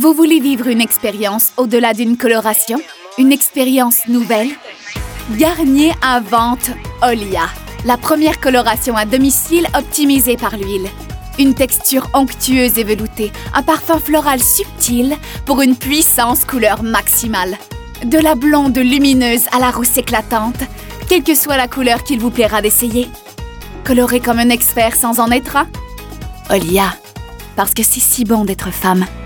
Vous voulez vivre une expérience au-delà d'une coloration? Une expérience nouvelle? Garnier invente Olia, la première coloration à domicile optimisée par l'huile. Une texture onctueuse et veloutée, un parfum floral subtil pour une puissance couleur maximale. De la blonde lumineuse à la rousse éclatante, quelle que soit la couleur qu'il vous plaira d'essayer. Coloré comme un expert sans en être un? Olia, parce que c'est si bon d'être femme.